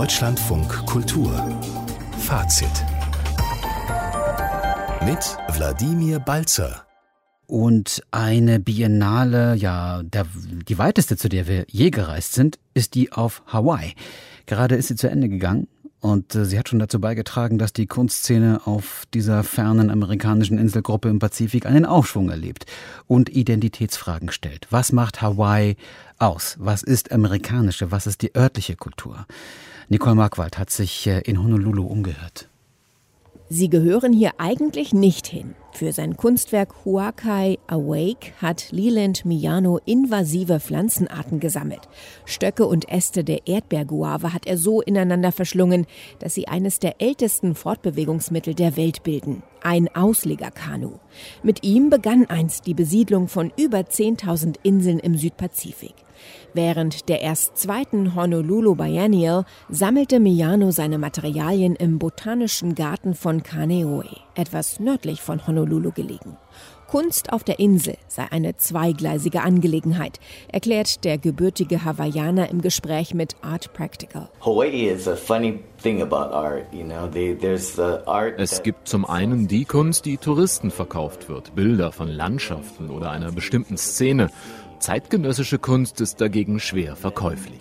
Deutschlandfunk Kultur Fazit mit Wladimir Balzer. Und eine Biennale, die weiteste, zu der wir je gereist sind, ist die auf Hawaii. Gerade ist sie zu Ende gegangen und sie hat schon dazu beigetragen, dass die Kunstszene auf dieser fernen amerikanischen Inselgruppe im Pazifik einen Aufschwung erlebt und Identitätsfragen stellt. Was macht Hawaii aus? Was ist amerikanische? Was ist die örtliche Kultur? Nicole Markwald hat sich in Honolulu umgehört. Sie gehören hier eigentlich nicht hin. Für sein Kunstwerk Huakai Awake hat Leland Miyano invasive Pflanzenarten gesammelt. Stöcke und Äste der Erdbeerguave hat er so ineinander verschlungen, dass sie eines der ältesten Fortbewegungsmittel der Welt bilden. Ein Auslegerkanu. Mit ihm begann einst die Besiedlung von über 10.000 Inseln im Südpazifik. Während der erst zweiten Honolulu Biennial sammelte Miyano seine Materialien im Botanischen Garten von Kaneohe, etwas nördlich von Honolulu gelegen. Kunst auf der Insel sei eine zweigleisige Angelegenheit, erklärt der gebürtige Hawaiianer im Gespräch mit Art Practical. Es gibt zum einen die Kunst, die Touristen verkauft wird, Bilder von Landschaften oder einer bestimmten Szene. Zeitgenössische Kunst ist dagegen schwer verkäuflich.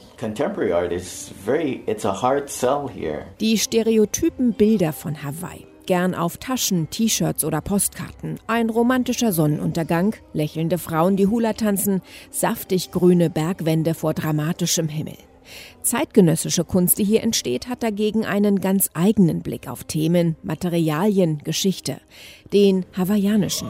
Die stereotypen Bilder von Hawaii. Gern auf Taschen, T-Shirts oder Postkarten. Ein romantischer Sonnenuntergang, lächelnde Frauen, die Hula tanzen, saftig grüne Bergwände vor dramatischem Himmel. Zeitgenössische Kunst, die hier entsteht, hat dagegen einen ganz eigenen Blick auf Themen, Materialien, Geschichte. Den hawaiianischen.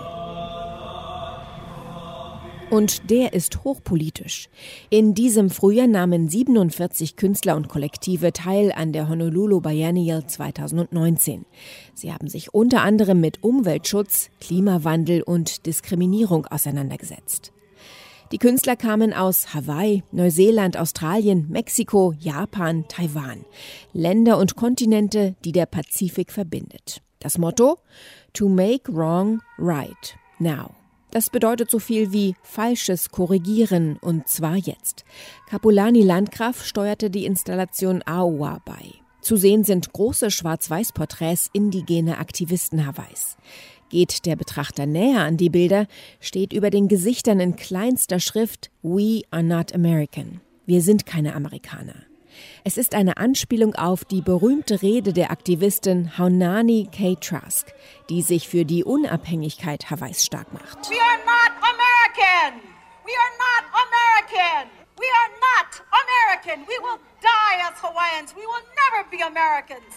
Und der ist hochpolitisch. In diesem Frühjahr nahmen 47 Künstler und Kollektive teil an der Honolulu Biennial 2019. Sie haben sich unter anderem mit Umweltschutz, Klimawandel und Diskriminierung auseinandergesetzt. Die Künstler kamen aus Hawaii, Neuseeland, Australien, Mexiko, Japan, Taiwan. Länder und Kontinente, die der Pazifik verbindet. Das Motto? To make wrong right now. Das bedeutet so viel wie Falsches korrigieren, und zwar jetzt. Kapulani Landgraf steuerte die Installation Aowa bei. Zu sehen sind große Schwarz-Weiß-Porträts indigener Aktivisten Hawaiis. Geht der Betrachter näher an die Bilder, steht über den Gesichtern in kleinster Schrift "We are not American". Wir sind keine Amerikaner. Es ist eine Anspielung auf die berühmte Rede der Aktivistin Haunani K. Trask, die sich für die Unabhängigkeit Hawaiis stark macht. We are not American! We are not American! We are not American! We will die as Hawaiians! We will never be Americans!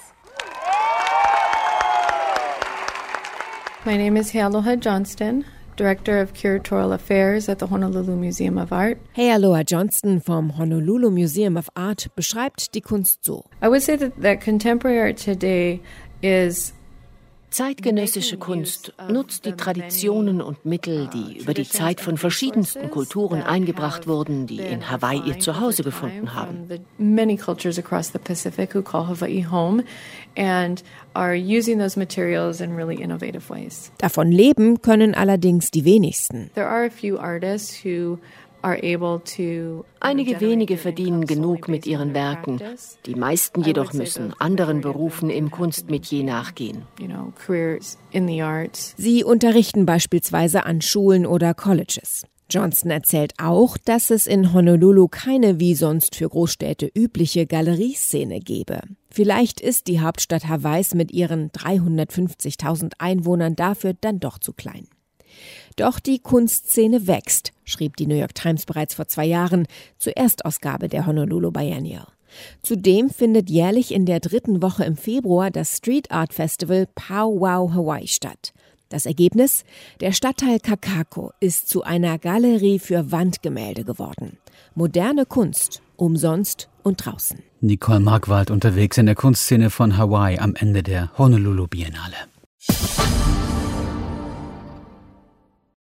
My name is Healoha Johnston, Director of Curatorial Affairs at the Honolulu Museum of Art. Healoha Johnston vom Honolulu Museum of Art beschreibt die Kunst so. I would say that contemporary art today is Zeitgenössische Kunst nutzt die Traditionen und Mittel, die über die Zeit von verschiedensten Kulturen eingebracht wurden, die in Hawaii ihr Zuhause gefunden haben. Many cultures across the Pacific who call Hawaii home and are using those materials in really innovative ways. Davon leben können allerdings die wenigsten. There are a few artists who are able to. Einige wenige verdienen genug mit ihren Werken. Die meisten jedoch müssen anderen Berufen im Kunstmetier nachgehen. Careers in the arts. Sie unterrichten beispielsweise an Schulen oder Colleges. Johnston erzählt auch, dass es in Honolulu keine wie sonst für Großstädte übliche Galerieszene gebe. Vielleicht ist die Hauptstadt Hawaiis mit ihren 350.000 Einwohnern dafür dann doch zu klein. Doch die Kunstszene wächst, schrieb die New York Times bereits vor 2 Jahren zur Erstausgabe der Honolulu Biennial. Zudem findet jährlich in der 3. Woche im Februar das Street Art Festival Powwow Hawaii statt. Das Ergebnis? Der Stadtteil Kakako ist zu einer Galerie für Wandgemälde geworden. Moderne Kunst, umsonst und draußen. Nicole Markwald unterwegs in der Kunstszene von Hawaii am Ende der Honolulu Biennale.